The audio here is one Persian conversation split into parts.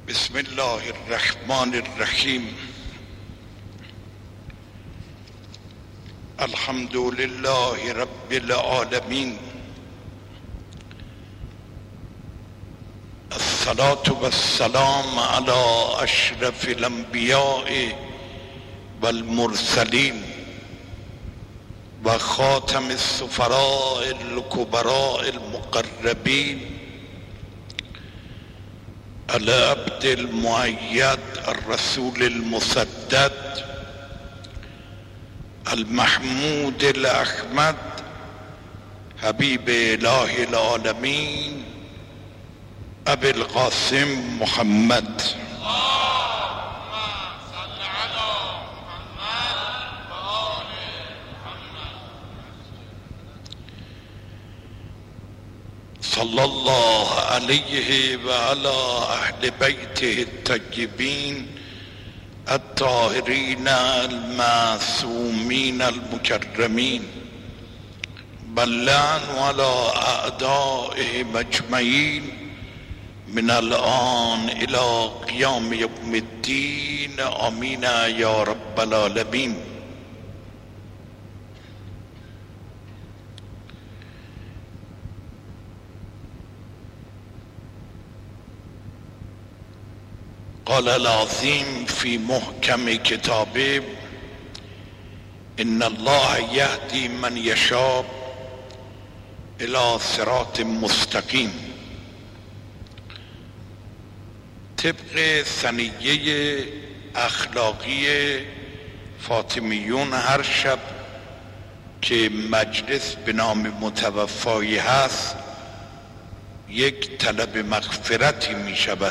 بسم الله الرحمن الرحیم. الحمد لله رب العالمین. الصلاة والسلام على اشرف الانبیاء والمرسلین و خاتم السفراء الکبراء المقربین العبد المؤید الرسول المسدد المحمود الاحمد حبیب اله العالمین ابی القاسم محمد. صلی الله علیه و علی اهل بیته الطیبین الطاهرین المعصومین المکرمین بلعن علی اعدائهم اجمعین من الان الى قیام یوم الدین. آمین یا رب العالمین. قال العظیم فی محکم کتابه ان الله یهدی من یشاء الی صراط مستقیم. طبق سنیه اخلاقی فاطمیون هر شب که مجلس به نام متوفایی هست یک طلب مغفرتی می شود.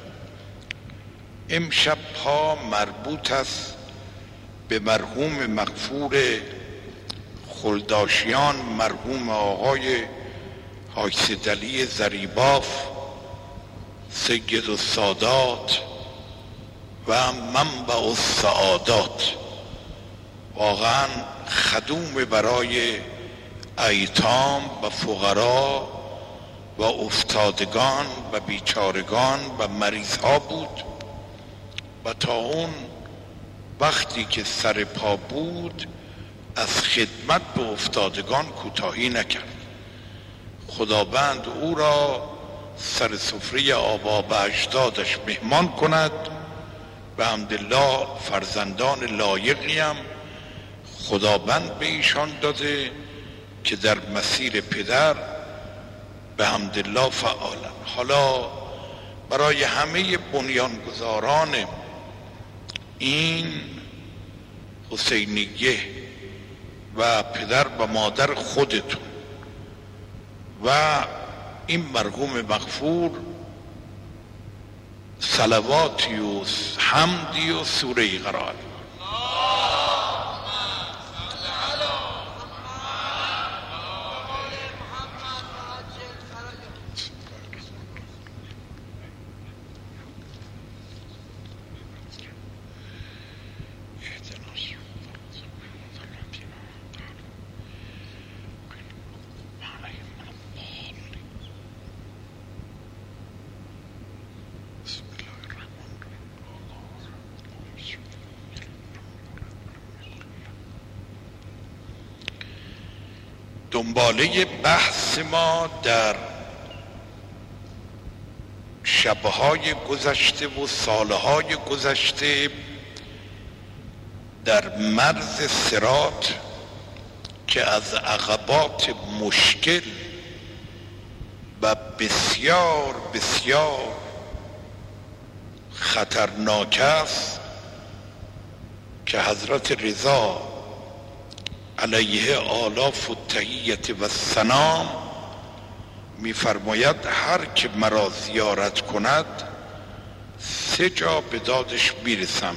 امشب ها مربوط است به مرحوم مغفور خلداشیان، مرحوم آقای حاج سیدعلی زریباف سید السادات و منبع السعادات. واقعا خدوم برای ایتام و فقرا و افتادگان و بیچارگان و مریض ها بود و تا اون وقتی که سر پا بود از خدمت به افتادگان کوتاهی نکرد. خداوند او را سر سفره آبا و اجدادش مهمان کند. به حمدالله فرزندان لایقی هم خداوند به ایشان داده که در مسیر پدر به حمدالله فعالن. حالا برای همه بنیانگذاران این حسینیه و پدر و مادر خودتون و این مرحوم مغفور صلواتی و حمدی و سوره قرآن. دنباله بحث ما در شبهای گذشته و سالهای گذشته در مرز صراط که از عقبات مشکل و بسیار بسیار خطرناک است که حضرت رضا علیه آلاف التحیة و السلام میفرماید هر که مرا زیارت کند 3 جا به دادش میرسم: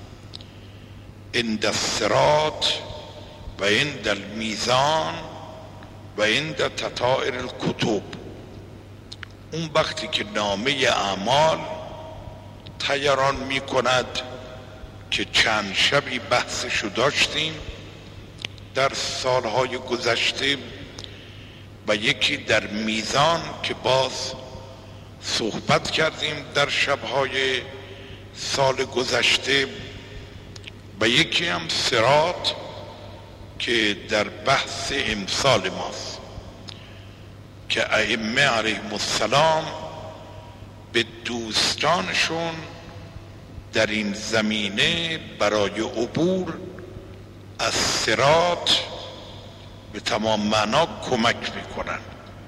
عند الصراط و عند المیزان و عند تطایر الکتب. اون وقتی که نامه اعمال طیران میکند که چند شبی بحثشو داشتیم در سالهای گذشته، و یکی در میزان که باز صحبت کردیم در شبهای سال گذشته و یکی هم صراط که در بحث امسال ماست که ائمه علیهم السلام به دوستانشون در این زمینه برای عبور از صراط به تمام معنا کمک میکنن.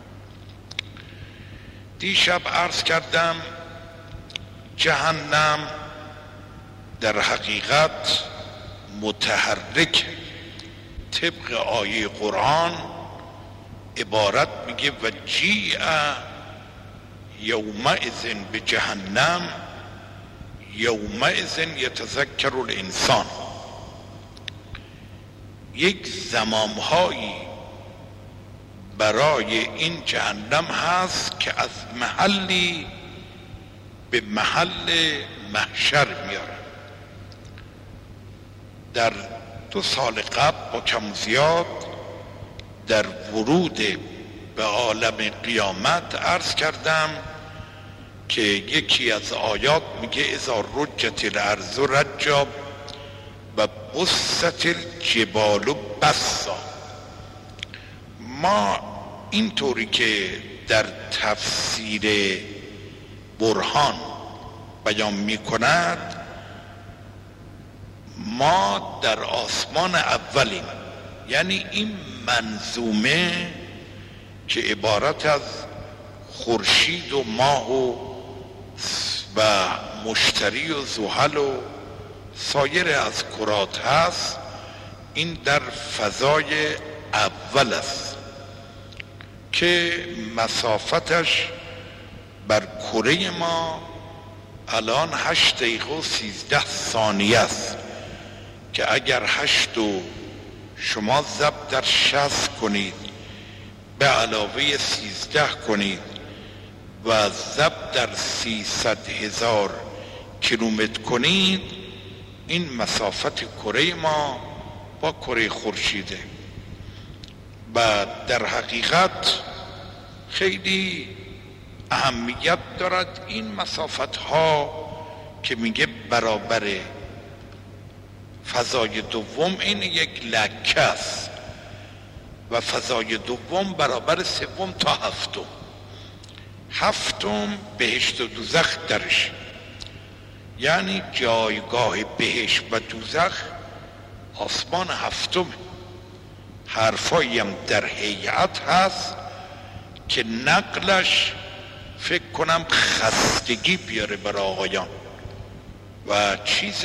دیشب عرض کردم جهنم در حقیقت متحرک طبق آیه قرآن عبارت میگه و جیع یومئذ به جهنم یومئذ یتذکر الانسان. یک زمامهایی برای این جهنم هست که از محلی به محل محشر میاره. در 2 سال قبل با کم زیاد در ورود به عالم قیامت عرض کردم که یکی از آیات میگه اذا رجت الارض رجا و بست الجبال بسا. ما اینطوری که در تفسیر برهان بیان میکند ما در آسمان اولیم، یعنی این منظومه که عبارت از خورشید و ماه و مشتری و زحل و سایر از کرات هست، این در فضای اول است که مسافتش بر کره ما الان 8 دقیقه و 13 ثانیه است که اگر 8 و شما ضرب در 60 کنید به علاوه 13 کنید و ضرب در 300,000 کیلومتر کنید، این مسافت کره ما با کره خورشیده و در حقیقت خیلی اهمیت دارد این مسافت ها که میگه برابر فضای دوم این یک لکه است و فضای دوم برابر سوم تا هفتم. هفتم بهشت و دوزخ درش، یعنی جایگاه بهشت و دوزخ آسمان هفتم. حرفایی هم در هیئت هست که نقلش فکر کنم خستگی بیاره برای آقایان و چیز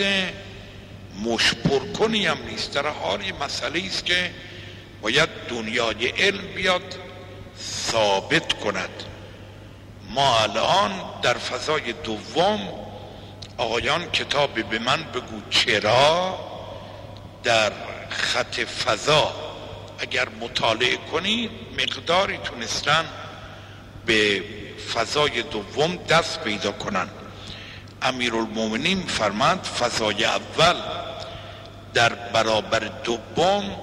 مشپر کنی هم نیست، در حال یه مسئله است که باید دنیای علم بیاد ثابت کند. ما الان در فضای دوم، آقایان کتابی به من بگو چرا در خط فضا اگر مطالعه کنید مقداری تونستن به فضای دوم دست پیدا کنن. امیرالمومنین فرماند فضای اول در برابر دوم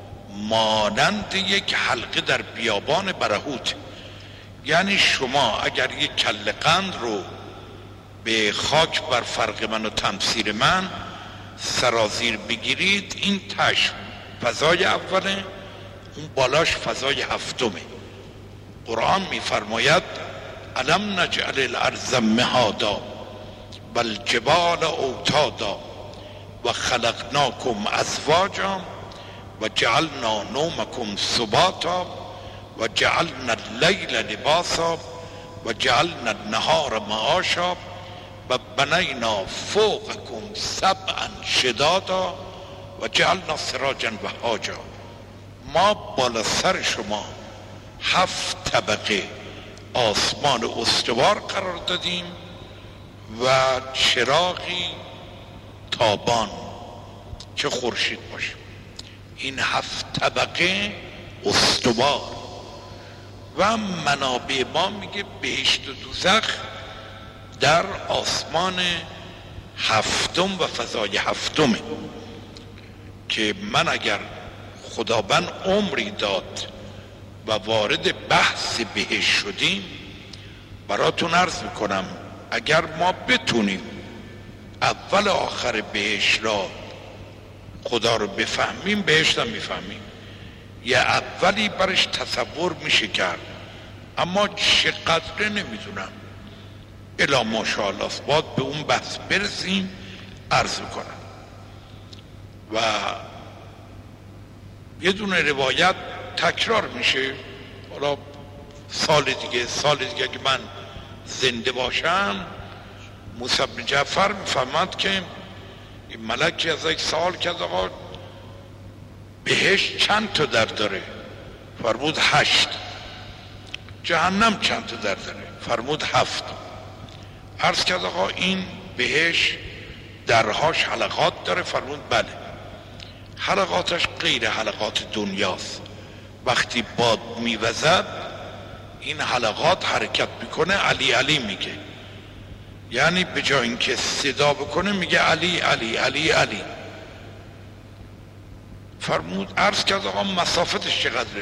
مانند یک حلقه در بیابان برهوت، یعنی شما اگر یک کله قند رو به خاک بر فرق من و تمثیل من سرازیر بگیرید، این تش فضای اوله، اون بالاش فضای هفتمه. قرآن میفرماید الم نجعل الارض مهادا و الجبال اوتادا و خلقناکم ازواجا و جعلنا نومکم سباتا و جعلنا اللیل لباسا و جعلنا النهار معاشا و بنینا فوقکم سبعا شدادا و جعلنا سراجا وهاجا. ما بالا سر شما 7 طبقه آسمان استوار قرار دادیم و چراغی تابان که خورشید باشه. این 7 طبقه استوار و منابع ما میگه بهشت و دوزخ در آسمان هفتم و فضای هفتمه که من اگر خداوند عمری داد و وارد بحث بهشت شدیم براتون عرض میکنم اگر ما بتونیم اول آخر بهشت را خدا رو بفهمیم، بهشت هم میفهمیم. یه اولی برش تصور میشه کرد، اما چقدر نمیدونم. الا ماشاءالله باید به اون بحث برسیم. عرض کنم و یه دونه روایت تکرار میشه، حالا سال دیگه که من زنده باشم، موسی بن جعفر میفهمد که این ملکی از یک سوال کرد آقا بهشت چند تا در داره؟ فرمود 8. جهنم چند تا در داره؟ فرمود 7. عرض کرد آقا این بهشت درهاش حلقات داره؟ فرمود بله. حلقاتش غیر حلقات دنیاست، وقتی باد میوزد این حلقات حرکت میکنه، علی علی میگه، یعنی به جای اینکه صدا بکنه میگه علی علی علی علی. فرمود عرض کرد آقا مسافتش چقدره؟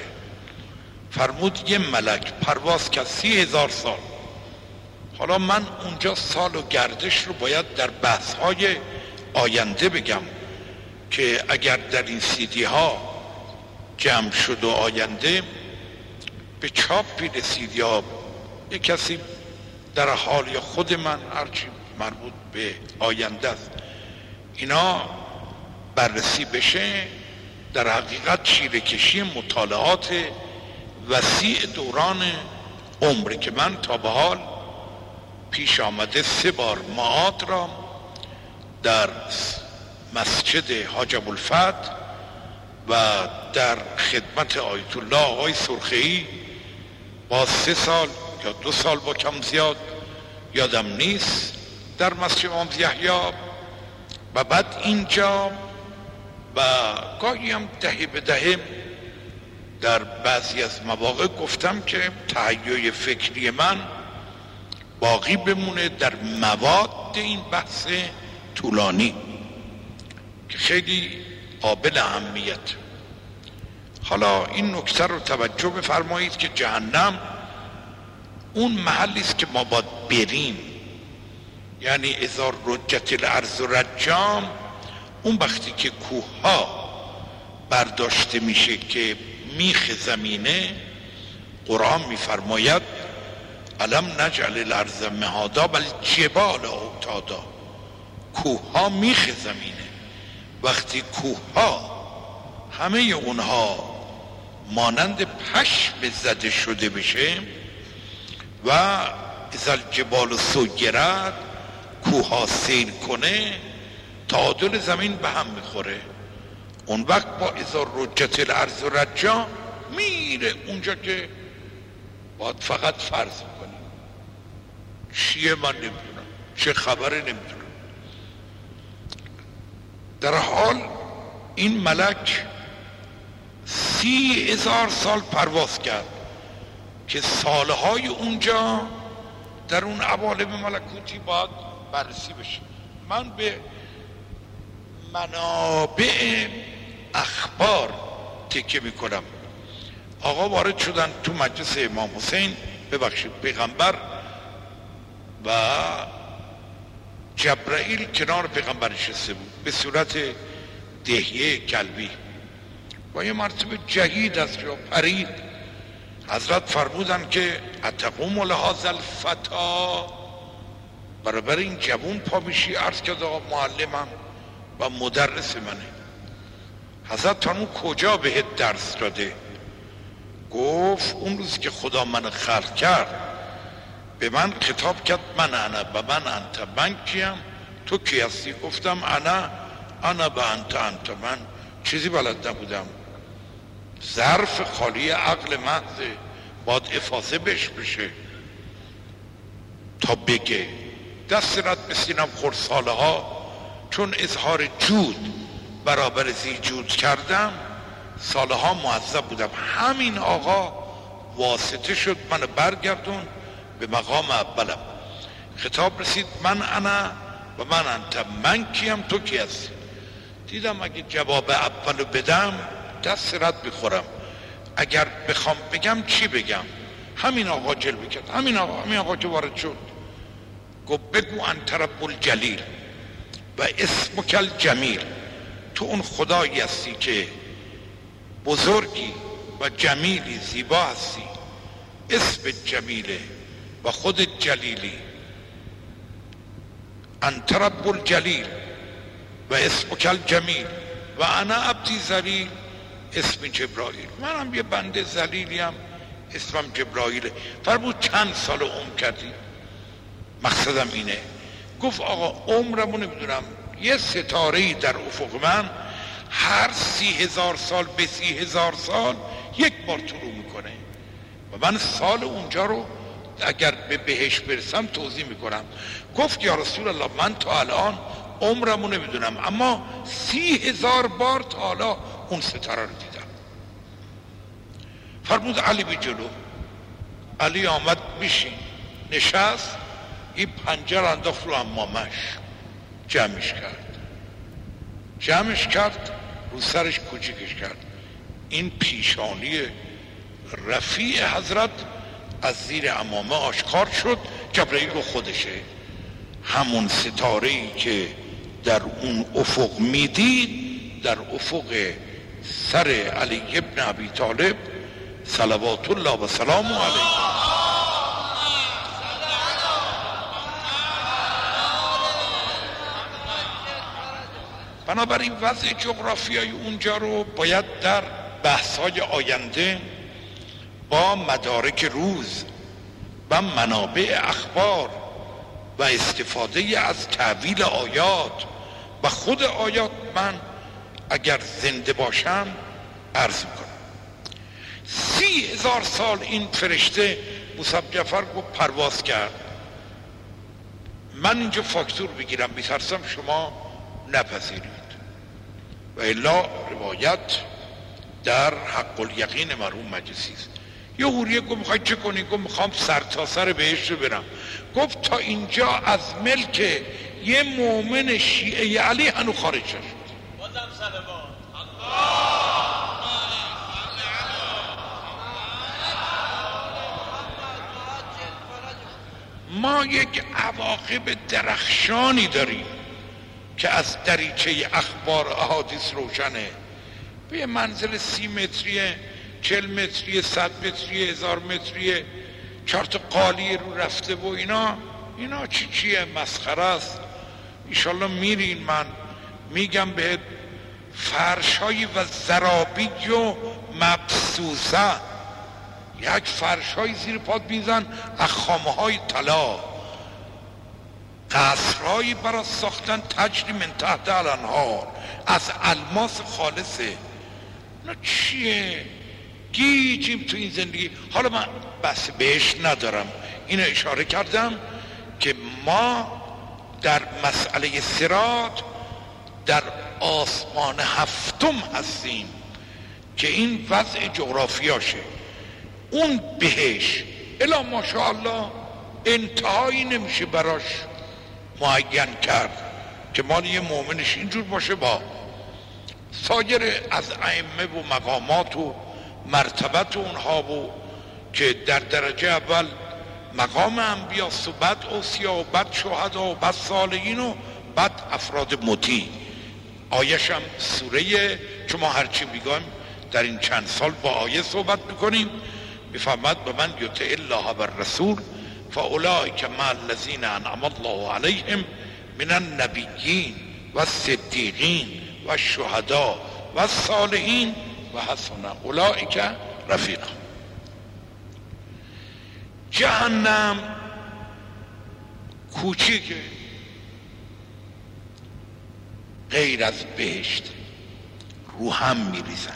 فرمود یه ملک پرواز کرد 30,000 سال. حالا من اونجا سال و گردش رو باید در بحث‌های آینده بگم که اگر در این سیدی ها جمع شد و آینده به چاپ رسید یا یک کسی در حال یا خود من هرچی مربوط به آینده است اینا بررسی بشه، در حقیقت چیره کشی مطالعات وسیع دوران عمری که من تا به حال پیش آمده 3 بار معاد را در مسجد حاج ابوالفتح و در خدمت آیت الله آقای سرخی با 3 سال یا 2 سال با کم زیاد یادم نیست در مسجد امام یحیی و بعد اینجا و گاهی هم دهه به دهه در بعضی از مواقع گفتم که تهیه فکری من باقی بمونه در مواد این بحث طولانی که خیلی قابل اهمیت. حالا این نکته رو توجه بفرمایید که جهنم اون محلی است که ما باید بریم، یعنی اذا رجت الارض رجا، اون وقتی که کوه ها برداشته میشه که میخ زمینه، قرآن میفرماید الم نجعل الارض مهادا بل جبال اوتادا، کوه ها میخ زمینه. وقتی کوه ها همه اونها مانند پشم زده شده بشه و اذا الجبال سیرت، کوه ها سیر کنه، تعادل زمین به هم میخوره. اون وقت با اذا رجت الارض رجا میره اونجا که باید فقط فرض کنیم چیه من نمیدونم، چه خبره نمیدونم. در حال این ملک 30,000 سال پرواز کرد که سالهای اونجا در اون عوالم ملکوتی باید بررسی بشه. من به منابع اخبار تکیه میکنم. آقا وارد شدن تو مجلس امام حسین، ببخشید پیغمبر و جبرائیل کنار پیغمبر نشسته بود به صورت دهیه کلبی و یه مرتبه جهید از جا پرید. حضرت فرمودن که اتقوم لهذا الفتا، برابر این جوون پا میشی؟ عرض کرد آقا معلمم و مدرس منه. حضرت فرمود کجا بهت درس داده؟ گفت اون روز که خدا من خلق کرد به من خطاب کرد من انا و من انت، من کیم تو کی هستی؟ گفتم انا و انت من چیزی بلد نبودم. ظرف خالی عقل محضه، باید افاظه بهش بشه تا بگه. دست رد به سینم خورد سالها، چون اظهار جود برابر زی جود کردم سالها معذب بودم. همین آقا واسطه شد منو برگردون به مقام اولم. خطاب رسید من انا و من انت، من کیم تو کی هستی؟ دیدم اگه جواب اولو بدم دست رد بخورم، اگر بخوام بگم چی بگم؟ همین آقا جلوه کرد، همین آقا که وارد شد گفت بگو انت رب الجلیل و اسمک الجمیل، تو اون خدایی هستی که بزرگی و جمیلی، زیبا هستی، اسم جمیله و خود جلیلی. انت رب الجلیل و اسمک الجمیل و انا عبدی ذلیل اسم جبرائیل، منم یه بنده ذلیلیم اسمم جبرائیله. فرمود چند سال عمر کردی؟ مقصدم اینه. گفت آقا عمرمو نمیدونم، یه ستاره‌ای در افق من هر 30,000 سال به 30,000 سال یک بار طلوع میکنه و من سال اونجا رو اگر به بهش برسم توضیح میکنم. گفت یا رسول الله من تا الان عمرمو نمیدونم اما 30,000 بار تا حالا اون ستاره رو دیدم. فرمود علی بی جلو. علی آمد میشین، نشست، این پنجر انداخت رو حمامش، جمعش کرد رو سرش کوچیکش کرد. این پیشانی رفیع حضرت از زیر عمامه آشکار شد. جبرئیل رو خودشه، همون ستاره‌ای که در اون افق میدید در افق سر علی ابن ابی طالب صلوات الله و سلام علیه. بنابراین وضع جغرافیایی اونجا رو باید در بحث‌های آینده با مدارک روز و منابع اخبار و استفاده از تأویل آیات و خود آیات من اگر زنده باشم عرض میکنم. 30,000 سال این فرشته موسی جعفر گفت پرواز کرد. من اینجا فاکتور بگیرم، میترسم شما نپذیرید و الا روایت در حق الیقین مرحوم مجلسی است. یه حوریه گفت میخوای چه کنی؟ گفت میخوام سر تا سر بهشت رو برم. گفت تا اینجا از ملک یه مؤمن شیعه علی هنو خارج شد. بازم صلوات. ما یک عواقب درخشانی داریم که از دریچه اخبار احادیث روشنه. به یه منزل 30 متریه، 40 متریه، 100 متریه، 1000 متریه، 4 تا قالی رو رفته و اینا چیه؟ مسخره است. ایشالله میرین، من میگم به فرشایی و زرابی و مبسوسه، یک فرشای زیر پاد میزن از خامه های طلا، قصرهایی برای ساختن تجری من تحت الانهار از الماس خالصه. اینا چیه؟ گیجیم تو این زندگی. حالا من بس بهش ندارم، اینو اشاره کردم که ما در مسئله صراط در آسمان هفتم هستیم که این وضع جغرافیاشه. اون بهش الا ماشاءالله انتهایی نمیشه براش معین کرد که مال یه مؤمنش اینجور باشه با سایر از ائمه و مقامات و مرتبت اونها و که در درجه اول مقام انبیاست و بعد اوصیا و بعد شهدا و بعد صالحین و بعد افراد مطیع. آیه‌شم سوره، چون ما هرچی میگم در این چند سال با آیه صحبت میکنیم، میفهمد به من یطع الله و الرسول فاولئک مع الذین انعم الله علیهم من النبیین و الصدیقین و الشهداء و الصالحین و حسن اولئک رفیقا. جهنم کوچیکه غیر از بهشت، رو هم میریزن.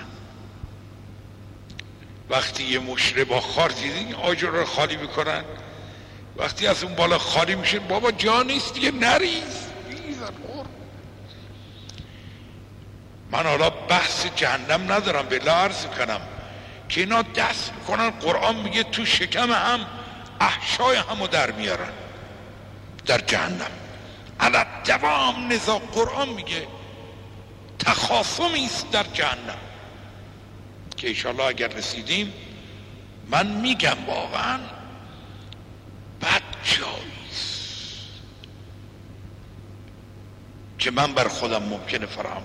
وقتی یه مشره با خار دیدین آجر رو خالی میکنن، وقتی از اون بالا خالی میشه بابا جا نیست دیگه نریز. من حالا بحث جهنم ندارم، بلا عرض کنم که اینا دست میکنن، قرآن میگه تو شکم هم احشای همو در میارن در جهنم. علی دوام نزاع قرآن میگه تخاصمی است در جهنم که انشاءالله اگر رسیدیم من میگم واقعا بد جاییست که من بر خودم ممکنه فراهم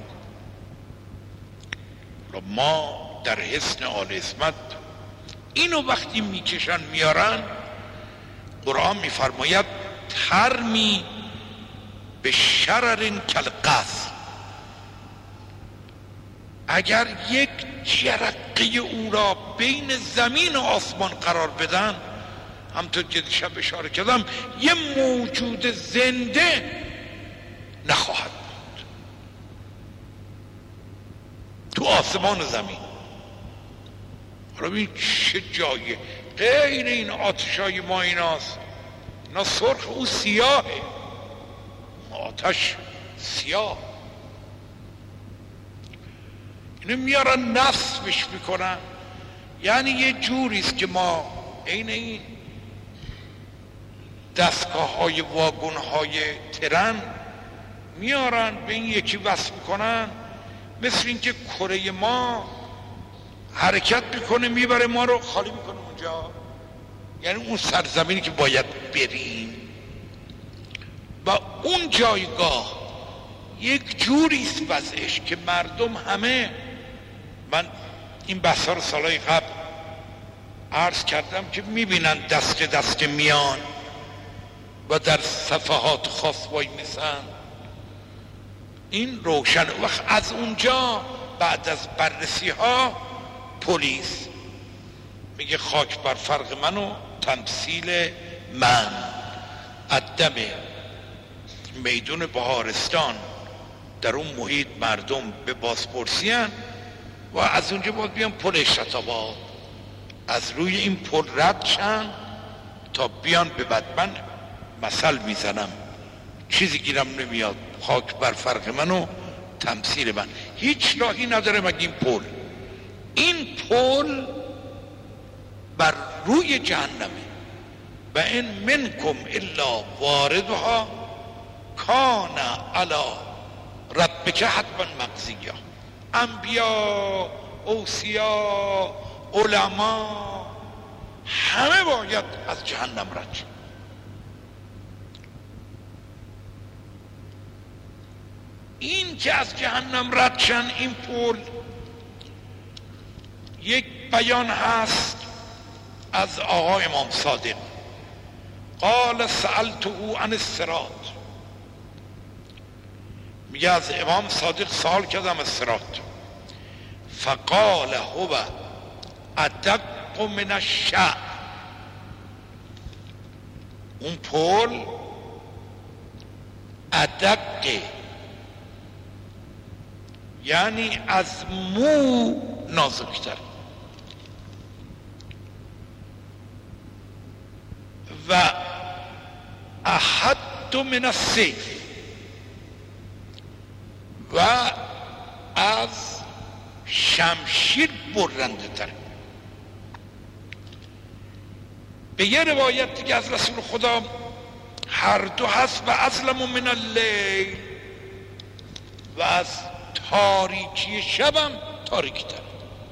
کنم. ما در حسن آل عصمت اینو وقتی میکشن میارن، قرآن میفرماید ترمی به شرر کالقصر، اگر یک جرقه او را بین زمین و آسمان قرار بدن، همطور که دیشب اشاره کردم، یه موجود زنده نخواهد بود تو آسمان و زمین. حالا ببین چه جایه، غیر این آتشای ما ایناست، اینا سرخ، او سیاهه، آتش سیاه، اینو میارن نصبش میکنن. یعنی یه جوریست که ما عین این دستگاه های واگن های ترن میارن به این یکی وصل میکنن، مثل این که کره ما حرکت میکنه میبره ما رو خالی میکنه اونجا، یعنی اون سرزمینی که باید بریم و اون جایگاه یک جوریست وضعش که مردم همه، من این بحثا رو سالهای قبل عرض کردم که میبینن دست میان و در صفحات خاص وای میسن، این روشن. وقت از اونجا بعد از بررسی ها پلیس میگه خاک بر فرق من و تمثیل من، عدم میدون بهارستان در اون محیط مردم به بازپرسی هن و از اونجا باید بیان پل شتاباد، از روی این پل رد شن تا بیان به بعد. من مثل میزنم، چیزی گیرم نمیاد، خاک بر فرق من و تمثیل من، هیچ راهی نداره مگه این پل بر روی جهنمه و این منکم الا واردها کان علی ربک حتما مقضیه. انبیا، اوصیا، علما همه باید از جهنم رد شن. این که از جهنم رد شن، این پل، یک بیان هست از آقا امام صادق، قال سألته عن الصراط، میگه از امام صادق سوال کردم از صراط، فقال هو ادق من الشعر، اون پل ادق یعنی از مو نازکتر و احد من السیف و از شمشیر برنده تر. به یه روایت دیگه از رسول خدا هر دو هست، و اظلم من اللیل، و از تاریکی شبم تاریکی تر.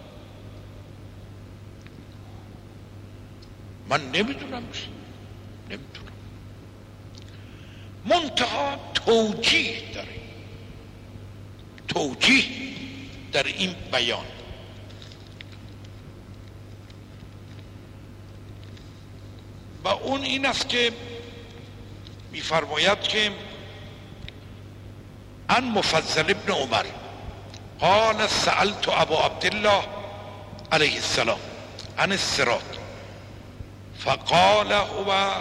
من نمیدونم منتها توجیه داره، توجیه در این بیان. و اون این است که میفرماید که عن مفضل ابن عمر قال سألت ابا عبدالله علیه السلام عن الصراط فقال هو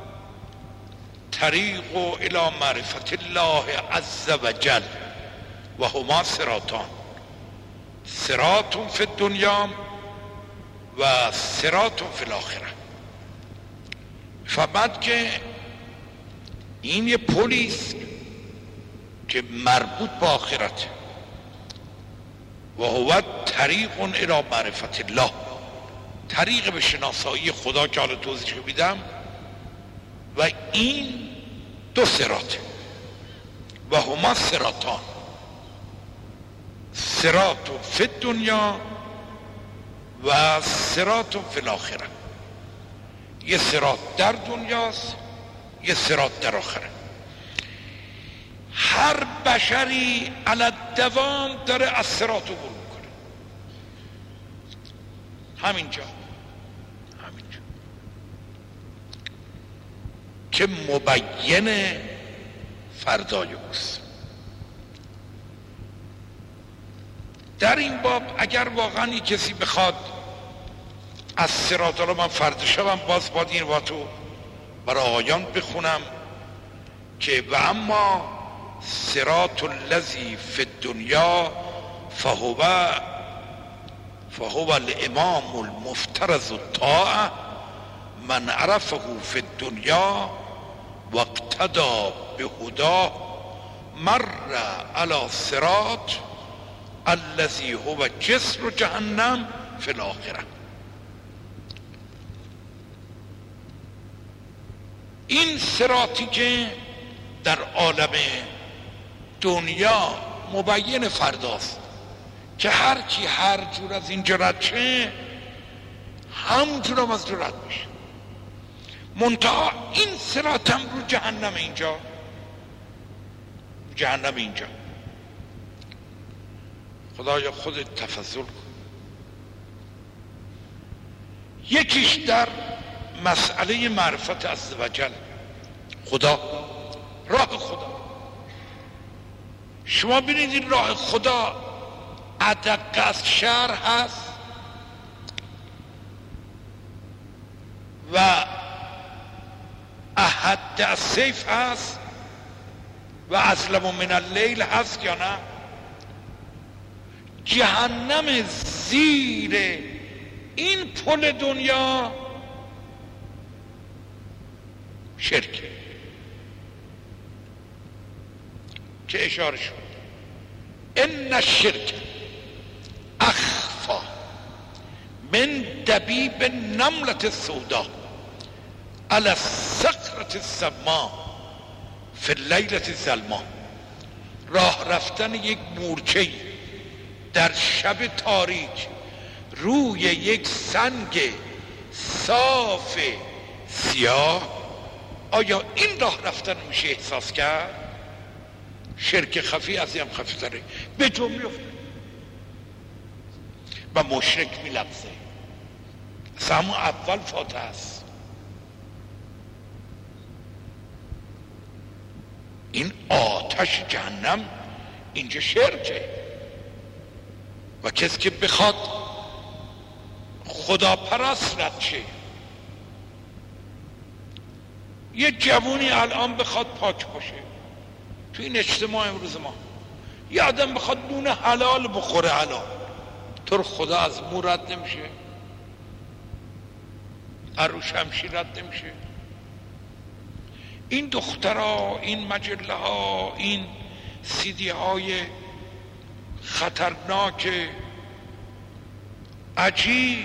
طریق الى معرفت الله عز وجل و هما صراطان، صراط فی الدنیا و صراط فی الاخره. فبعد که این یه پلیس که مربوط به آخرت و هو طریق الی معرفت الله، طریق به شناسایی خدا که حالا توضیح میدم، و این دو صراط و هما صراطان، صراط فی الدنیا و صراط فی الاخره. یه صراط در دنیاست، یه صراط در آخره. هر بشری علی الدوام داره از صراط عبور میکنه. همینجا که مبین فردای اوست. در این باب اگر واقعا کسی بخواد از صراط، حالا من فردا شبم باز باید این واتو برای آقایان بخونم که و اما صراط الذی فی الدنیا فهو الامام المفترض الطاعه من عرفه فی الدنیا واقتدى بهداه مر علی صراط الذی هو جسر جهنم فی الاخره. این صراطی که در عالم دنیا مبین فرداست که هر کی هر جور از اینجا رد شه همونجور هم از جور رد میشه. منتها این صراط هم رو جهنم اینجا خدایا خودت تفضل کن. یکیش در مسئله معرفت عزوجل، خدا، راه خدا. شما ببینید این راه خدا ادق از شهر هست و احد از سیف هست و اظلم من اللیل هست یا نه؟ جهنم زیر این پل دنیا شرک که اشاره شد ان الشرک اخفا من دبیب نملة السوداء على الصخرة السماء فی اللیلة الظلماء. راه رفتن یک مورچه در شب تاریک روی یک سنگ صاف سیاه، آیا این راه رفتن میشه احساس کرد؟ شرک خفی از این هم خفی تره، به جو میفته و مشرک میلبسه. از همون اول فاتحه است. این آتش جهنم اینجا شرکه و کسی که بخواد خدا پرست رد شه، یه جوونی الان بخواد پاک باشه تو این اجتماع امروز ما، یه آدم بخواد نون حلال بخوره حلال، تو رو خدا از مو رد نمیشه، عروش شمشیر رد نمیشه. این دخترها، این مجله ها، این سیدی های خطرناک عجیب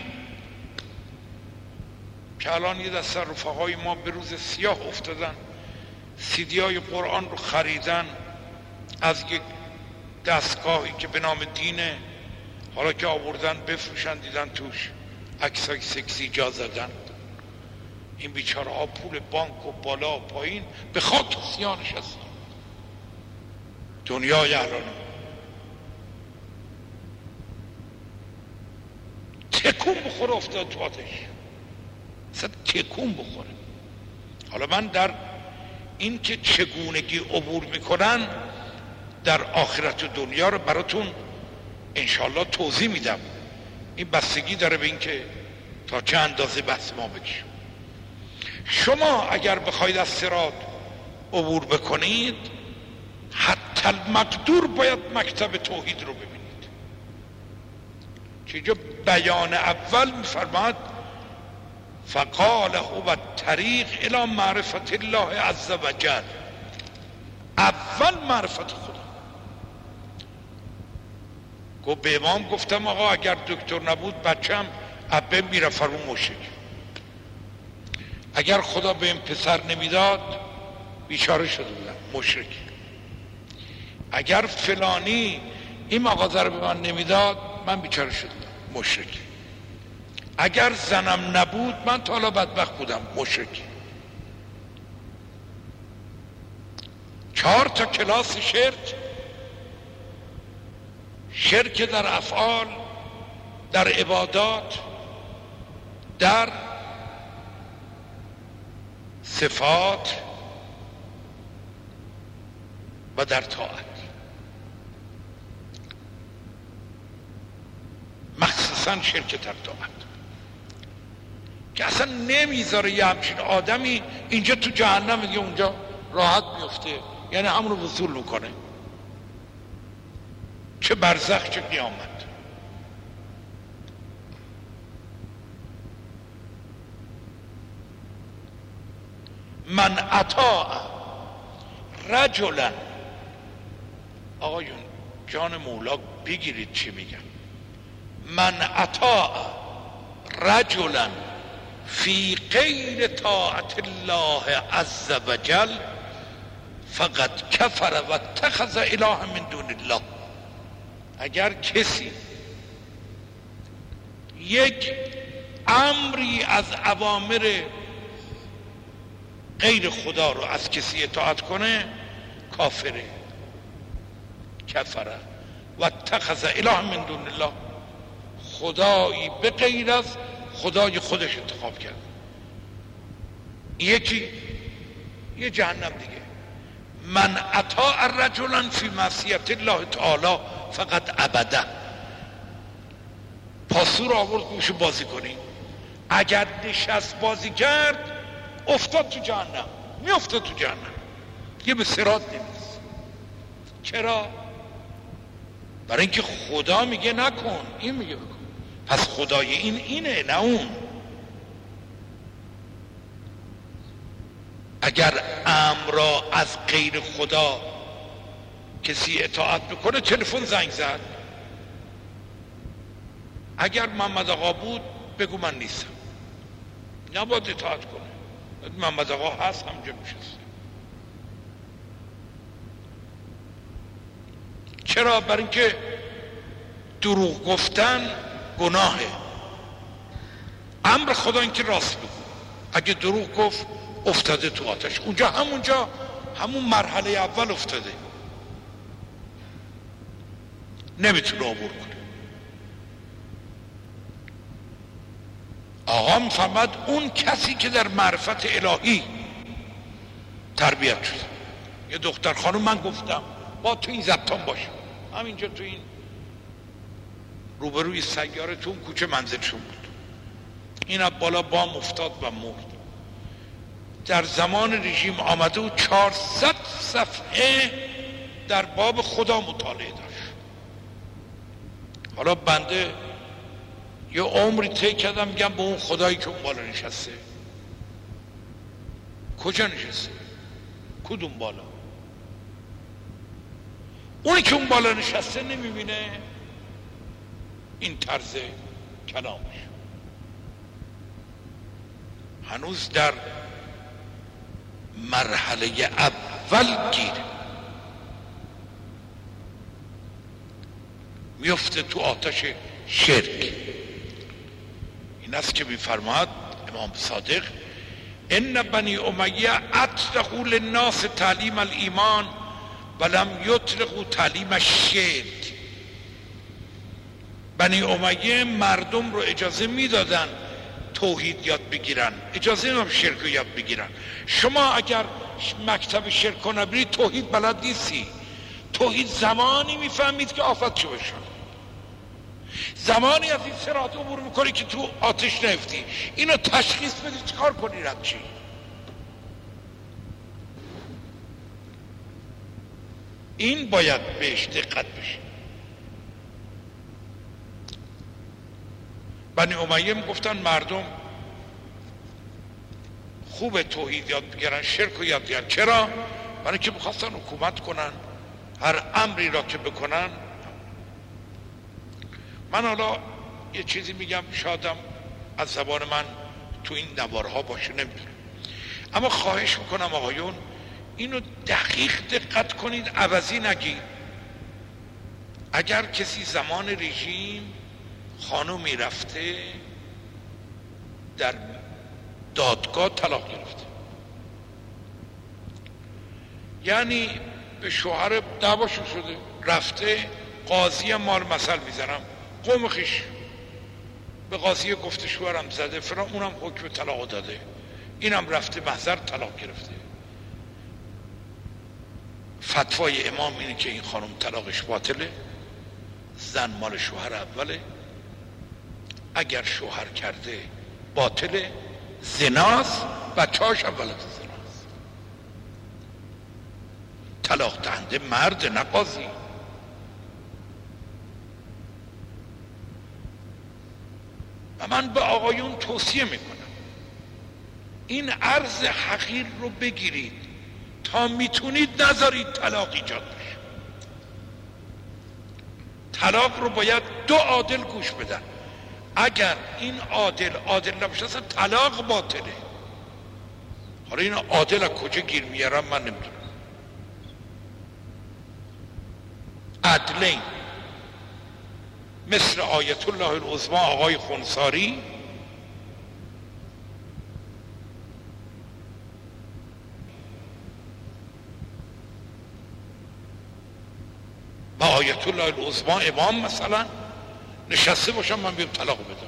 که الان یه دسته رفقای ما به روز سیاه افتادن، سیدی های قرآن رو خریدن از یک دستگاهی که به نام دینه، حالا که آوردن بفروشن دیدن توش عکسای سکسی جا زدن. این بیچاره ها پول بانک و بالا و پایین به خاک سیانش هستن. دنیای الان تکون بخوره افتاد تو آتش، اصلا تکون بخوره. حالا من در این که چگونگی عبور میکنن در آخرت و دنیا رو براتون انشالله توضیح میدم. این بستگی داره به این که تا چه اندازه بحث ما بکشیم. شما اگر بخواید از صراط عبور بکنید حتی المقدور باید مکتب توحید رو ببینید. که اینجا بیان اول میفرماد فقال هو الطریق الی معرفت الله عز وجل. اول معرفت خدا. گفت به امام گفتم آقا اگر دکتر نبود بچم ابه میره فرمون مشرک. اگر خدا به این پسر نمیداد بیچاره شده بودم مشرک. اگر فلانی این مغازه رو به من نمیداد من بیچاره شده بودم مشرک. اگر زنم نبود من تا حالا بدبخت بودم. مشرکی 4 تا کلاس شرک در افعال، در عبادات، در صفات و در طاعت، مخصوصا شرک در طاعت که اصلا نمیذاره یه همچین آدمی اینجا تو جهنم دیگه اونجا راحت میفته، یعنی همون رو وصول میکنه، چه برزخ چه قیامت. من اطاع رجلا، آقایون جان مولا بگیرید چی میگم، من اطاع رجلا فی غیر طاعت الله عز وجل فقد کفر و اتخذ اله من دون الله. اگر کسی یک امری از اوامر غیر خدا رو از کسی اطاعت کنه کافره، کفره و اتخذ اله من دون الله، خدایی به غیر از خدای خودش انتخاب کرد. یکی یه جهنم دیگه. من اطاع رجلا فی معصیت الله تعالی فقط ابده، پاسو رو آورد گوش بازی کنی، اگر نشست بازی کرد افتاد تو جهنم، میافتاد تو جهنم، یه به صراط نمیرسه. چرا؟ برای اینکه خدا میگه نکن، این میگه بکن، پس خدای این اینه نه اون. اگر امر از غیر خدا کسی اطاعت میکنه تلفن زنگ زد، اگر محمد آقا بود بگو من نیستم، نباید اطاعت کنه، محمد آقا هست همجا میشسته. چرا؟ برای اینکه دروغ گفتن گناهه، امر خدا این که راست بگو، اگه دروغ گفت افتاده تو آتش، همونجا همون مرحله اول افتاده، نمیتونه عبور کنه. آقا میفهمد اون کسی که در معرفت الهی تربیت شده. یه دختر خانم من گفتم با تو این زبطان باشه، همینجا تو این روبروی سیاره تو اون کوچه منزلشون بود، این از بالا بام افتاد و مرد. در زمان رژیم آمده و 400 صفحه در باب خدا مطالعه داشت. حالا بنده یه عمری طی کردم میگم به اون خدایی که اون بالا نشسته، کجا نشسته؟ کدوم بالا؟ اونی که اون بالا نشسته نمیبینه این طرز کلامش، هنوز در مرحله اول گیره، میفته تو آتش شرک. این است که میفرماد امام صادق ان بنی امیه اطلقوا للناس تعلیم الایمان ولم یطلقوا تعلیم الشرک. بنی امیه مردم رو اجازه میدادن توحید یاد بگیرن، اجازه نمیدادن شرک رو یاد بگیرن. شما اگر مکتب شرک رو نبرید توحید بلد نیستی. توحید زمانی میفهمید که آفت شو بشن، زمانی از این صراط عبور میکنی که تو آتش نفتی، اینو تشخیص بدی چیکار کنی رد چی. این باید بهش دقت بشه. بنی امیه گفتن مردم خوب توحید یاد بگیرن، شرک رو یاد بگیرن. چرا؟ برای که میخواستن حکومت کنن، هر امری را که بکنن. من حالا یه چیزی میگم شادم از زبان من تو این نوارها باشه نمیدونم، اما خواهش میکنم آقایون اینو دقیق دقت کنید، عوضی نگید. اگر کسی زمان رژیم خانومی رفته در دادگاه طلاق گرفته. یعنی به شوهر دعواشون شده، رفته قاضی مال مثل میزنم قوم خیش به قاضی گفته شوهرم زده فرام، اونم حکم طلاق داده، اینم رفته محضر طلاق گرفته. فتوای امام اینه که این خانم طلاقش باطله، زن مال شوهر اوله، اگر شوهر کرده باطله، زناست، بچه‌هاش اول از زناست. طلاق دهنده مرد نه قاضی. و من به آقایون توصیه میکنم این عرض حقیر رو بگیرید تا میتونید نذارید طلاق ایجاد بشه. طلاق رو باید دو عادل گوش بدن. اگر این عادل نباشه اصلا طلاق باطله. حالا این عادل از کجا گیر میارم من نمیدونم. عدلین مثل آیت الله العظمی آقای خونساری با آیت الله العظمی امام مثلا نشسته باشم من بیام طلاق بدم.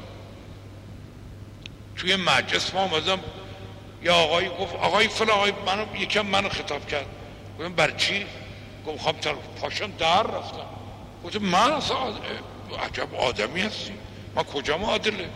توی مجلس ما آمدم یا آقایی گفت آقای فلان آقای منو خطاب کرد، گفتم برای چی؟ گفت خواهم طلاق. پاشم در رفتم گفتم من اصلا عجب آدمی هستی، من کجام عادله؟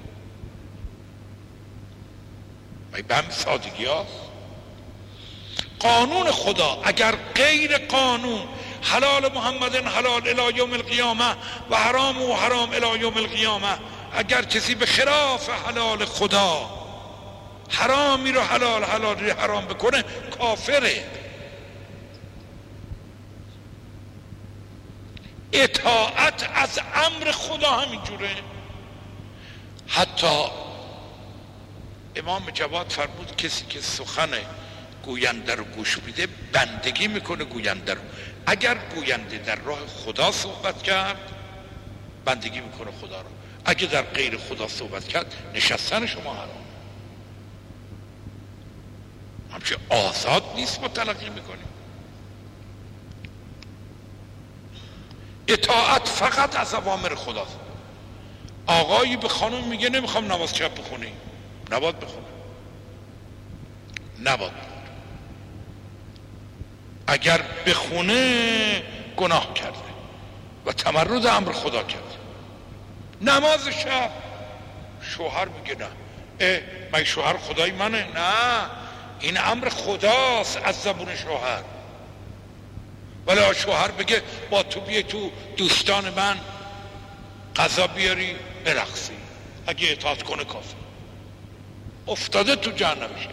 به همین سادگی هست. قانون خدا اگر غیر قانون حلال محمد حلال الی یوم القیامه و حرام و حرام الی یوم القیامه، اگر کسی به خلاف حلال خدا حرامی رو حلال حلالی رو حرام بکنه کافره. اطاعت از امر خدا همینجوره. حتی امام جواد فرمود کسی که سخن گوینده رو گوش میده بندگی میکنه گوینده رو. اگر گوینده در راه خدا صحبت کرد بندگی میکنه خدا رو، اگه در غیر خدا صحبت کرد نشستن شما حرام. همچه آزاد نیست ما تلقی میکنیم. اطاعت فقط از اوامر خداست. آقایی به خانم میگه نمیخوام نماز شب بخونی، نباید بخونه، نباید بخونه. اگر بخونه گناه کرده و تمرد امر خدا کرده. نماز شب شوهر میگه نه، من شوهر خدای منه، نه این امر خداست از زبون شوهر. ولی شوهر بگه با تو بیای تو دوستان من غذا بیاری برقصی، اگه اطاعت کنه کافی، افتاده تو جهنمشه.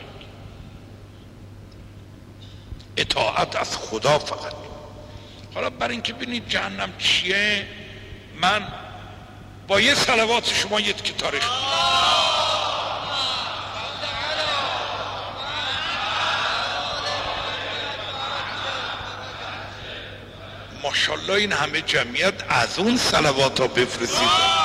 اطاعت از خدا فقط. حالا برای اینکه ببینید جهنم چیه، من با یه صلوات شما یه که تاریخ ماشاءالله این همه جمعیت از اون صلوات ها بفرستید.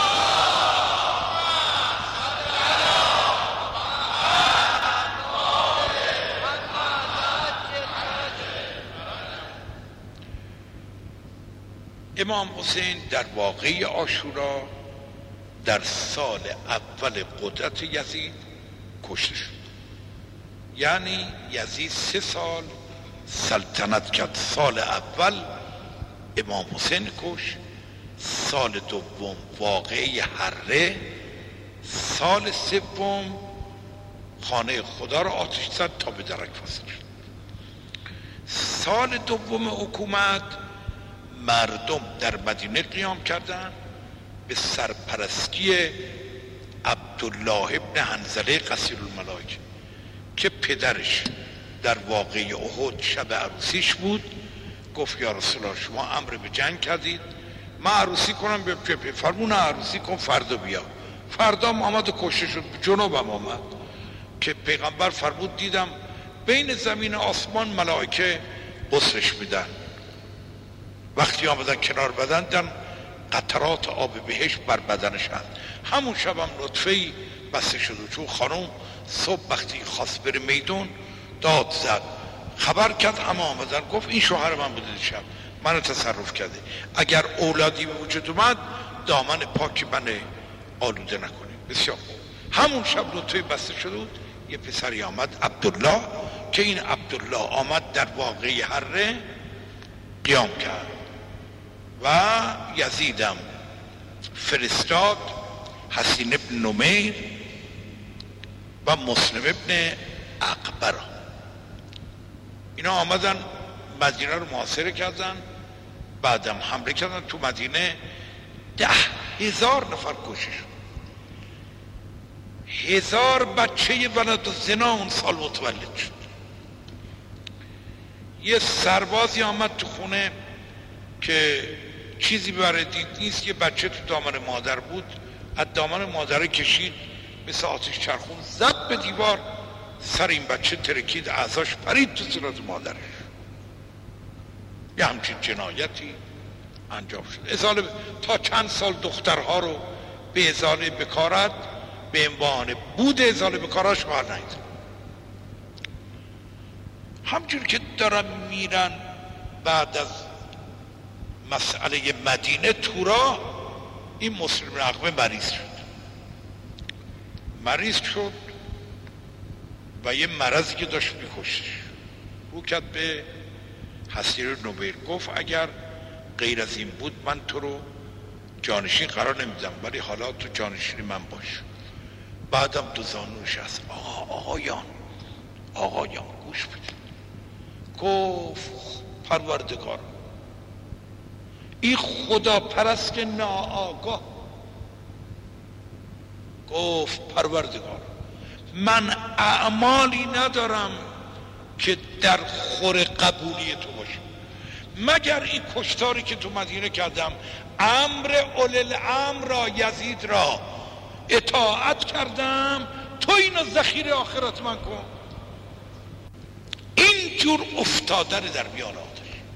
امام حسین در واقعه عاشورا در سال اول قدرت یزید کشته شد. یعنی یزید 3 سال سلطنت کرد. سال اول امام حسین کش، سال دوم واقعه حره، سال سوم خانه خدا را آتش زد تا به درک فاصل شد. سال دوم حکومت مردم در مدینه قیام کردند به سرپرستی عبدالله ابن حنظله قصیر الملائکه که پدرش در واقعه احد شب عروسیش بود. گفت یا رسول الله شما امر به جنگ کردید، من عروسی کنم؟ فرمون عروسی کن فردا بیا. فردا محمد کشته شد، جنوبم آمد که پیغمبر فرمود دیدم بین زمین آسمان ملائکه غسلش میدن. وقتی آمدن کنار بدن قطرات آب بهشت بر بدنش هست. همون شبم نطفه‌ای بسته شد. چون خانم صبح وقتی خواست بره میدون داد زد، خبر کرد اما آمدن، گفت این شوهر من بوده دیشب، منو تصرف کرده، اگر اولادی به وجود اومد دامن پاک من آلوده نکنیم. بسیار خوب. همون شب لطفه بسته شده بود، یه پسری آمد عبدالله، که این عبدالله آمد در واقعه حره قیام کرد و یزیدم فرستاد حسین ابن نمیر و مسلم ابن اقبر، اینا آمدن مدینه رو محاصره کردن، بعدم حمله کردن تو مدینه. 10,000 نفر کشته شد، 1000 بچه ولد زنا اون سال متولد شد. یه سربازی آمد تو خونه که چیزی برای دید نیست، یه بچه تو دامن مادر بود، از دامن مادر کشید مثل آتش چرخون، زد به دیوار، سر این بچه ترکید، اعضاش پرید تو صورت مادرش. یه همچین جنایتی انجام شد. ازاله تا چند سال دخترها رو به ازاله بکارت به عنوان بود ازاله بکاراش بر نهید. همجور که دارن میرن بعد از مسئله مدینه تورا، این مسلم رقمه مریض شد و یه مرضی که داشت میکشش رو کرد به حسین نمیر، گفت اگر غیر از این بود من تو رو جانشین قرار نمیدم، ولی حالا تو جانشین من باش. بعدم دو زانوش هست، آقایان گوش بدید. گفت پروردگار، این خدا پرست ناآگاه، گفت پروردگار من اعمالی ندارم که در خور قبولی تو باشه، مگر این کشتاری که تو مدینه کردم، امر اولی الامر را یزید را اطاعت کردم، تو اینو ذخیره آخرت من کن. اینجور افتادن در میان آتش.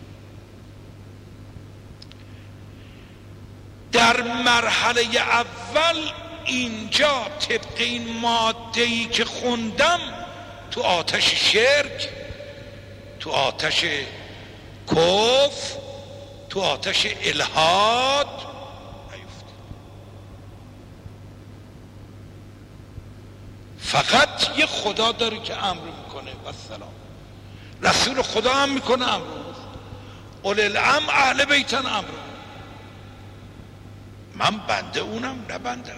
در مرحله اول اینجا طبق این ماده‌ای که خوندم تو آتش شرک، تو آتش کفر، تو آتش الحاد نیفته. فقط یه خدا داره که امر میکنه و سلام، رسول خدا هم میکنه امر، اولی الامر اهل بیتن امر، من بنده اونم نه بنده.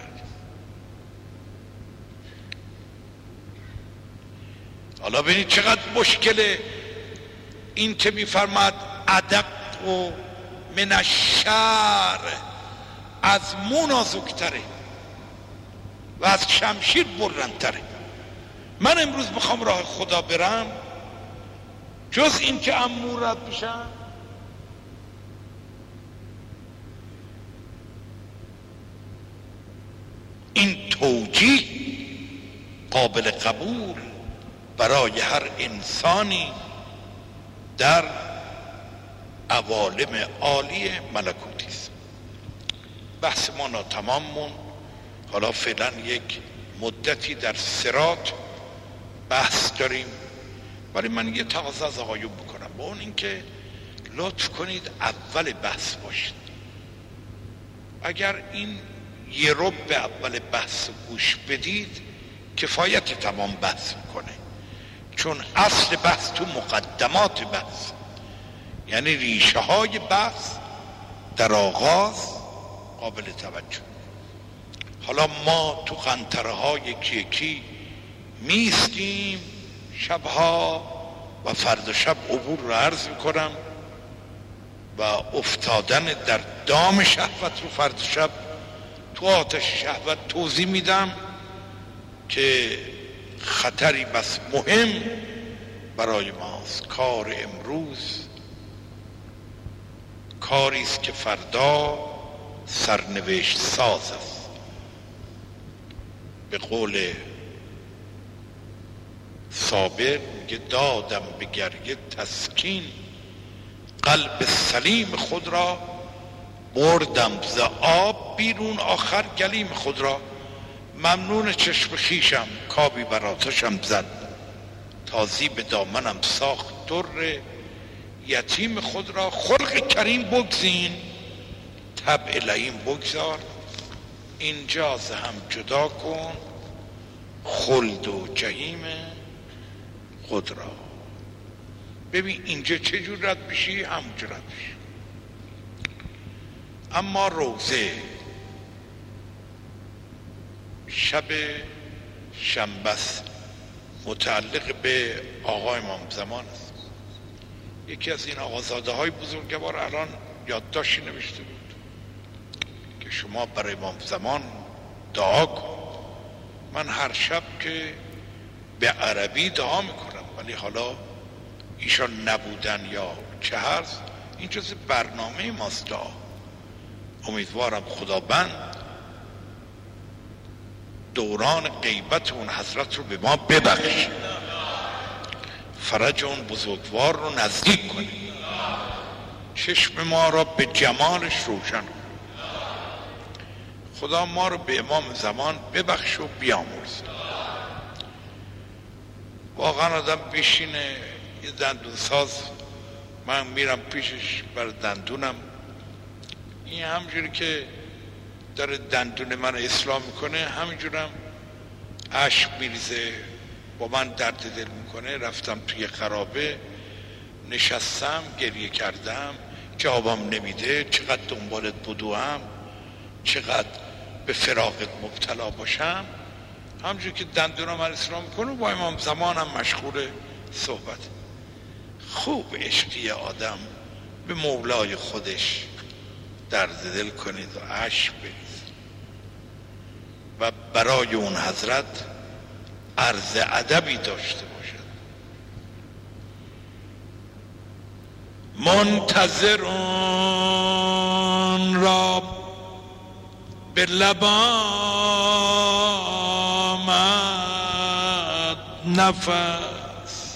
حالا ببینید چقدر مشکله این که میفرماد ادق و من الشعر، از مو نازکتره و از شمشیر بلندتره. من امروز میخوام راه خدا برم، جز این که امو رد بشم، این توجیه قابل قبول برای هر انسانی در عوالم عالی ملکوتی است. بحث ما ناتمام موند. حالا فعلا یک مدتی در صراط بحث داریم، ولی من یه تقاضا از آقایون بکنم، با اون اینکه لطف کنید اول بحث باشید. اگر این یه رب اول بحث گوش بدید کفایت تمام بحث میکنه، چون اصل بحث تو مقدمات بحث، یعنی ریشه های بحث در آغاز قابل توجه. حالا ما تو قنطره ها یکی یکی میستیم شبها و فردا شب عبور رو عرض میکنم و افتادن در دام شهوت رو فردا شب تو آتش شهوت توضیح میدم که خطری بس مهم برای ماست. کار امروز کاریست که فردا سرنوشت ساز است. به قول صابر میگه دادم به گریه تسکین، قلب سلیم خود را بردم ز آب بیرون، آخر گلیم خود را ممنون چشم خیشم کابی بر آتشم زد، تازی به دامنم ساخت در یتیم خود را. خلق کریم بگزین، طبع لئیم بگذار، اینجا ز هم جدا کن خلد و جحیم خود را. ببین اینجا چجور رد بشی همونجا رد بشی. اما روزه شب شنبه متعلق به آقای امام زمان است. یکی از این آقازاده های بزرگوار الان یادداشتی نوشته بود که شما برای امام زمان دعا کن. من هر شب که به عربی دعا میکنم، ولی حالا ایشان نبودن یا چه هست، این جز برنامه ماست دعا. امیدوارم خداوند دوران غیبت اون حضرت رو به ما ببخشه، فرج اون بزرگوار رو نزدیک کنه، چشم ما را به جمالش روشن کنه. خدا ما رو به امام زمان ببخش و بیامرز. واقعا آدم بشینه یه دندون ساز، من میرم پیشش بر دندونم، این همجوری که داره دندون من اصلاح میکنه همینجورم اشک میریزه، با من درد دل میکنه. رفتم توی خرابه نشستم گریه کردم، جوابم نمیده، چقدر دنبالت بدوام، چقدر به فراقت مبتلا باشم. همجور که دندونم من اصلاح میکنه با امام زمانم مشغول صحبت. خوب عشقی آدم به مولای خودش درد دل کنید و اشک برید و برای اون حضرت عرض ادبی داشته باشد. منتظرون را به لب آمد نفس،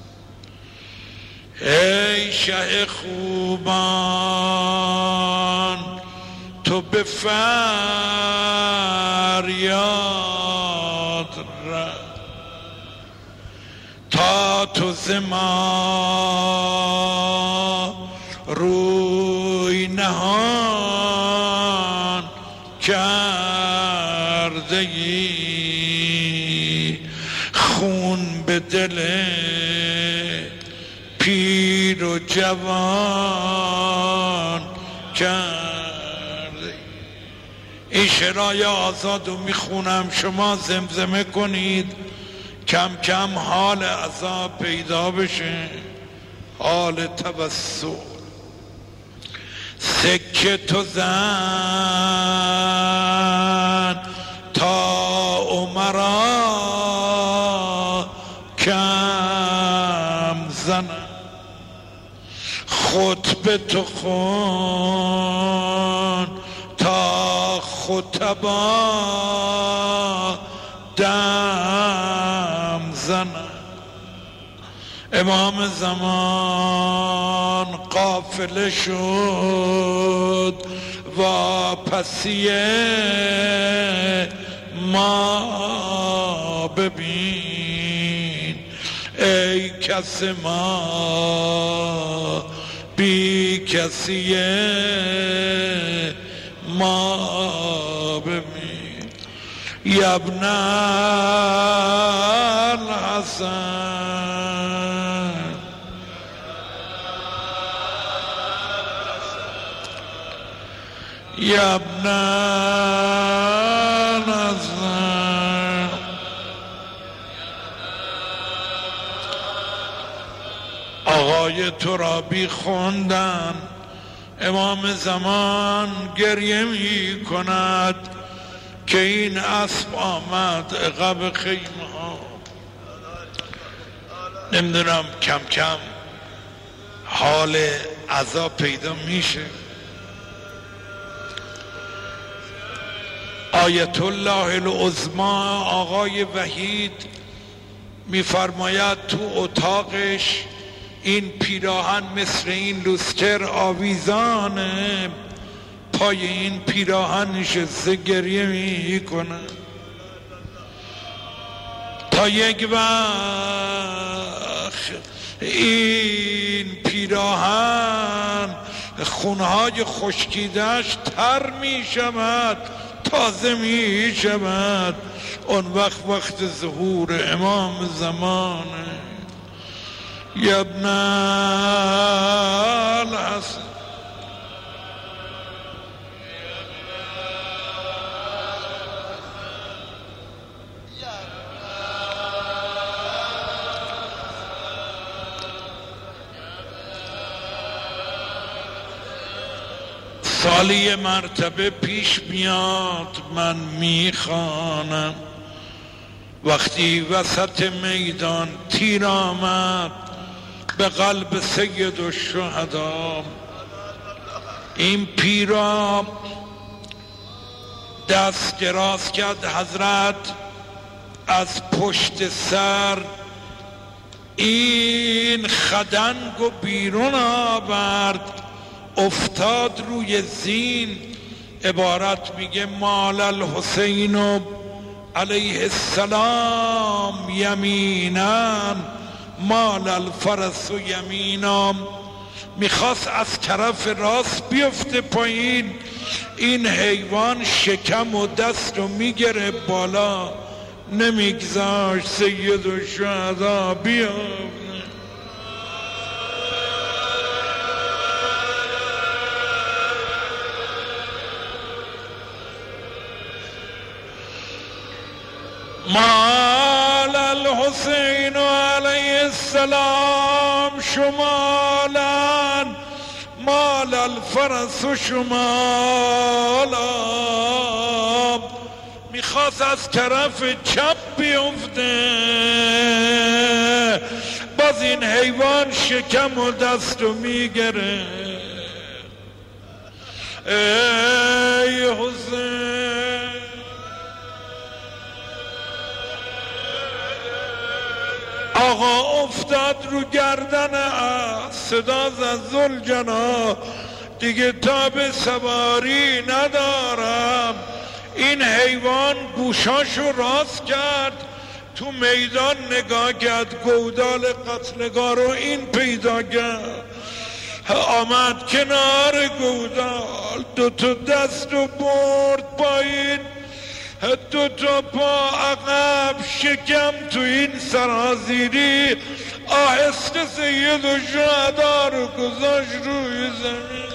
ای شه خوبان تو به فریاد رس، تا تو ز ما روی نهان کرده ای، خون به دل پیر و جوان کرده. این شعرهای آزاد رو میخونم، شما زمزمه کنید، کم کم حال عذاب پیدا بشه، حال توسل. سکه تو زن تا عمرا کم زنن، خطبه تو خون تا خطبا دم زنن. امام زمان قافله شد واپسی ما ببین، ای کس ما بی کسی ما ببین. یبن الحسن یبن الحسن، آقای ترابی خوندن، امام زمان گریه می کند که این اسب آمد عقب خیمه ها. نمیدونم کم کم حال عذاب پیدا میشه. آیت الله العظمی آقای وحید میفرماید تو اتاقش این پیراهن مثل این لوستر آویزانه، پای این پیراهن نشسته گریه میکنه. تا یک وقت این پیراهن خونهای خشکیده‌اش تر می شود، تازه می شود. اون وقت ظهور امام زمانه. ابن الحسن سالی مرتبه پیش میاد من میخوانم، وقتی وسط میدان تیر آمد به قلب سید الشهدا، این پیرا دست دراز کرد حضرت، از پشت سر این خدنگ و بیرون آورد، افتاد روی زین. عبارت میگه مال الحسین علیه السلام یمینا مال الفرس یمینا. میخواست از طرف راست بیفته پایین، این حیوان شکم و دست رو میگره بالا، نمیگذاشت سید الشهدا بیاد. مال الحسین علیه السلام شمالا مال الفرس شمالا. میخواست از طرف چپ بیفته، باز این حیوان شکم و دست رو میگره. ای حسین آقا افتاد رو گردن، صدا زد ذوالجلال دیگه تاب سواری ندارم. این حیوان گوشاشو راست کرد، تو میدان نگاه کرد، گودال قتلگاه رو این پیدا کرد، آمد کنار گودال، دوتا دست رو برد پایین، دوتا پا عقب، شکم تو این سرازیری، آهسته سید الشهدا رو گذاشت روی زمین.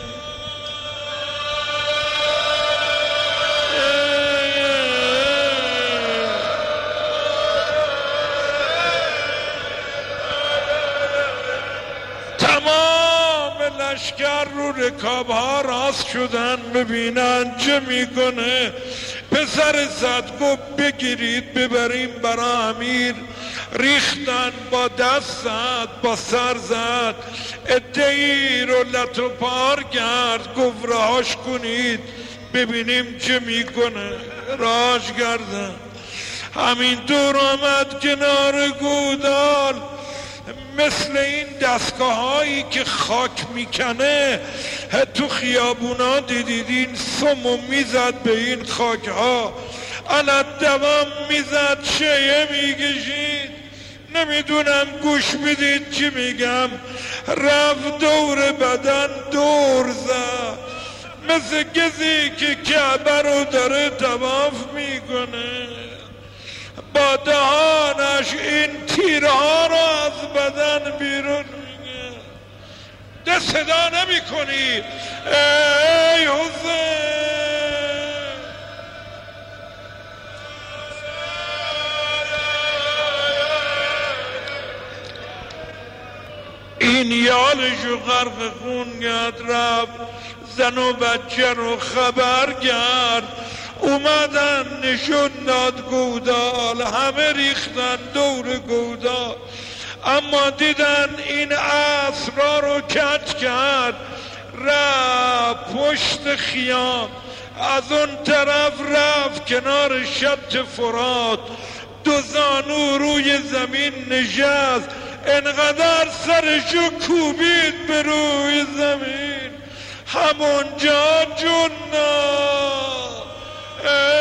تمام لشکر رو رکابها راست شدن ببینن چه میکنه. پسر زد گفت بگیرید ببریم برا امیر. ریختن، با دست زد، با سر زد، ادهی رو لط و پار کرد، گفت رهاش کنید ببینیم چه میکنه. راش کردن، همین دور آمد کنار گودال، مثل این دستگاه هایی که خاک میکنه تو خیابونا دیدین، سمو میزد به این خاک ها، علت دوام میزد، شیه میکشید، نمیدونم گوش میدید چی میگم، رفت دور بدن دور زد، مثل کسی که کعبه رو داره طواف میکنه، با دهانش این تیرها رو از بدن بیرون میگه. ده صدا نمی کنی ای حسین. این یالشو غرق خون کرد، رفت زن و بچه رو خبر کرد، اومدن نشون داد گودال، همه ریختن دور گودال، اما دیدن این اسرا رو کج کرد، رفت پشت خیام، از اون طرف رفت کنار شط فرات، دو زانو روی زمین نشست، انقدر سرشو کوبید به روی زمین، همونجا جون داد.